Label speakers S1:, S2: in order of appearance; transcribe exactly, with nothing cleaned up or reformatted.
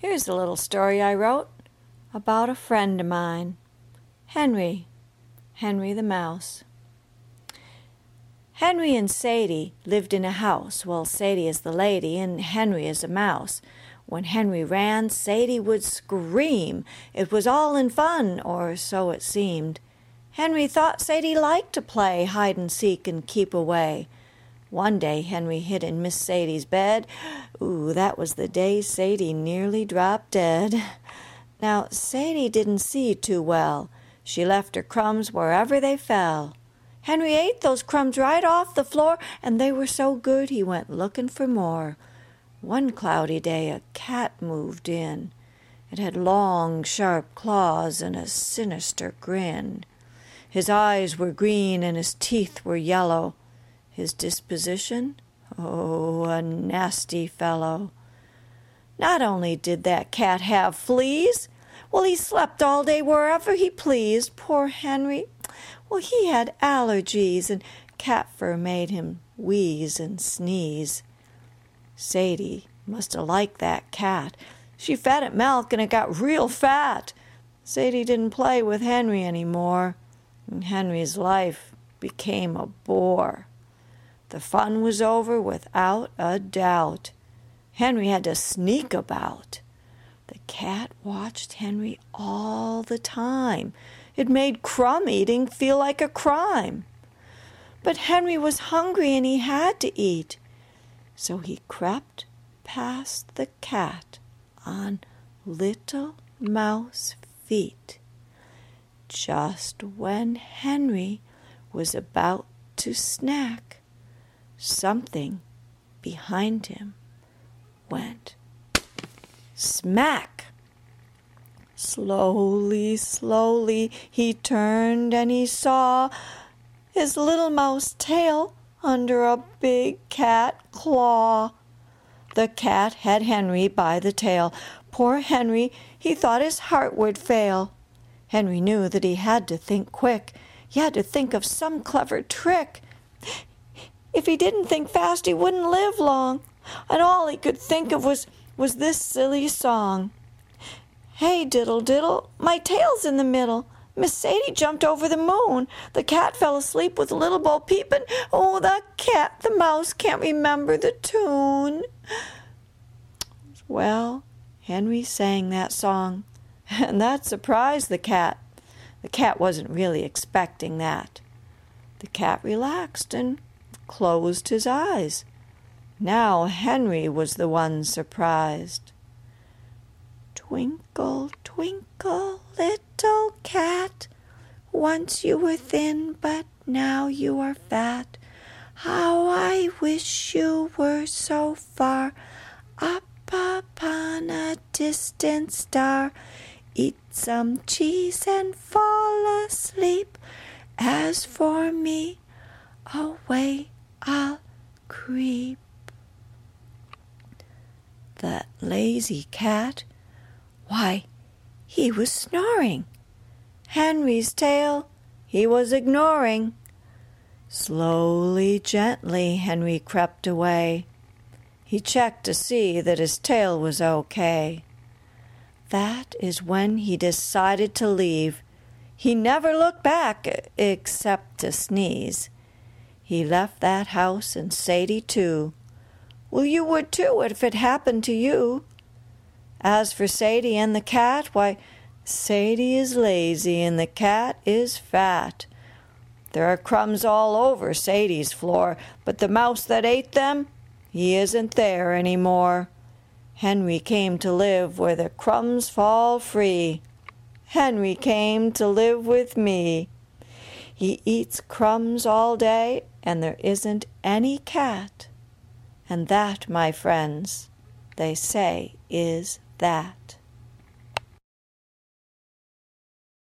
S1: Here's a little story I wrote about a friend of mine. Henry, Henry the Mouse. Henry and Sadie lived in a house. Well, Sadie is the lady and Henry is a mouse. When Henry ran, Sadie would scream. It was all in fun, or so it seemed. Henry thought Sadie liked to play hide-and-seek and keep away. One day Henry hid in Miss Sadie's bed. Ooh, that was the day Sadie nearly dropped dead. Now, Sadie didn't see too well. She left her crumbs wherever they fell. Henry ate those crumbs right off the floor, and they were so good he went looking for more. One cloudy day a cat moved in. It had long, sharp claws and a sinister grin. His eyes were green and his teeth were yellow. His disposition? Oh, a nasty fellow. Not only did that cat have fleas, well, he slept all day wherever he pleased. Poor Henry. Well, he had allergies, and cat fur made him wheeze and sneeze. Sadie must have liked that cat. She fed it milk, and it got real fat. Sadie didn't play with Henry any more, and Henry's life became a bore. The fun was over without a doubt. Henry had to sneak about. The cat watched Henry all the time. It made crumb eating feel like a crime. But Henry was hungry and he had to eat. So he crept past the cat on little mouse feet. Just when Henry was about to snack, something behind him went smack. Slowly, slowly he turned and he saw his little mouse tail under a big cat claw. The cat had Henry by the tail. Poor Henry, he thought his heart would fail. Henry knew that he had to think quick. He had to think of some clever trick. If he didn't think fast, he wouldn't live long. And all he could think of was, was this silly song. Hey, diddle, diddle, my tail's in the middle. Miss Sadie jumped over the moon. The cat fell asleep with Little Bo Peepin'. Oh, the cat, the mouse can't remember the tune. Well, Henry sang that song, and that surprised the cat. The cat wasn't really expecting that. The cat relaxed and closed his eyes. Now Henry was the one surprised. Twinkle, twinkle, little cat, once you were thin, but now you are fat. How I wish you were so far up upon a distant star. Eat some cheese and fall asleep. As for me, away I'll creep. That lazy cat, why, he was snoring. Henry's tail he was ignoring. Slowly, gently, Henry crept away. He checked to see that his tail was okay. That is when he decided to leave. He never looked back except to sneeze. He left that house and Sadie too. Well, you would too if it happened to you. As for Sadie and the cat, why, Sadie is lazy and the cat is fat. There are crumbs all over Sadie's floor, but the mouse that ate them, he isn't there any more. Henry came to live where the crumbs fall free. Henry came to live with me. He eats crumbs all day, and there isn't any cat. And that, my friends, they say, is that.